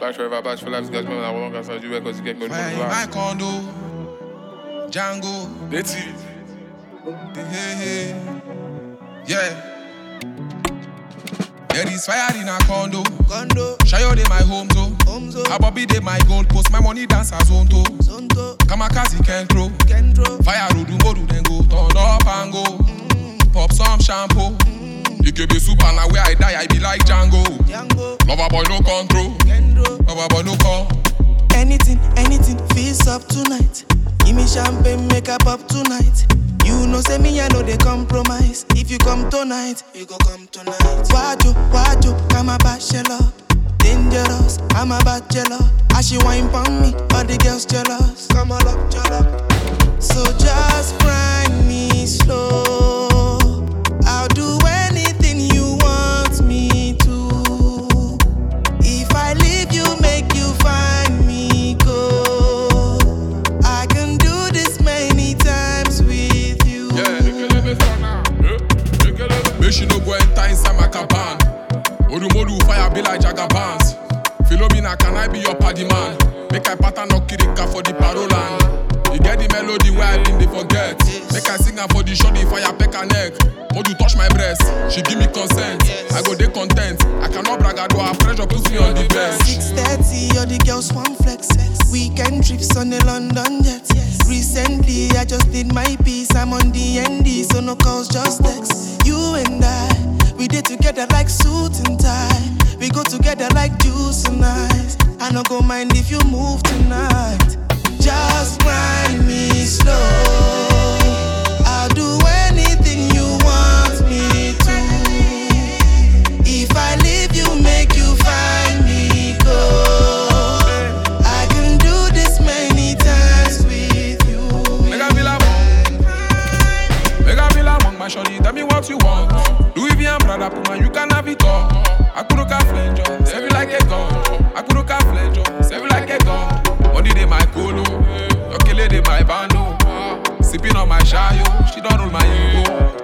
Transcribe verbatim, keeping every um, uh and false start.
Back forever, back for life, guys. Man, I want to go you because you get good. My condo, Django, That's it. hey, hey, yeah. There is fire in a condo. Condo, Shayo de my home zone. home zone, Abobi de my gold post. My money dance as on to. Zonto, Kamakazi can throw. Kendro, Fire rodu modu then go turn up and go. mm, Pop some shampoo. mm, You can be super now where I die I be like Django. Django, Lover boy no control. Kendro. Lover boy no call. Anything, anything, feels up tonight. Give me champagne, make up up tonight. You know, say me, I know they compromise. If you come tonight, you go come tonight. Wajo, wajo, I'm a bachelor. Dangerous, I'm a bachelor. As she wine pon me, all the girls jealous. Come on up, jealous. So just grind me slow. I'll do anything you want me to. If I leave you, make you find me go. I can do this many times with you. Make she no go enter inside my cabin. Odumodu fire be like Jagabans. Philomena, can I be your party man? Make I pattern no kirika for the parolan. You get the melody where I been they forget. Make I sing her for the shorty fire peck her neck. Modu touch my breast, she give me consent. I go dey content. I cannot brag I do her pressure puts me on the bench. six thirty, all the girls want flex. Weekend trips on the London jet. Recently, I just did my piece. I'm on the N D, so no calls, just text. You and I, we did together like suit and tie. We go together like juice and ice. I no go mind if you move tonight. Just grind me slow. I'll do anything you want me to. If I leave you, make you find me go. I can do this many times with you. Make I feel like one. Make I feel like one. My shorty, tell me what you want. Louis V and Prada, Puma, you can have it all. I could look at flange, save it like a gun. I could look at flange, save it like a gun. Money de my colo, your killer de my bando. Sipping on my shayo, she don't roll my ego.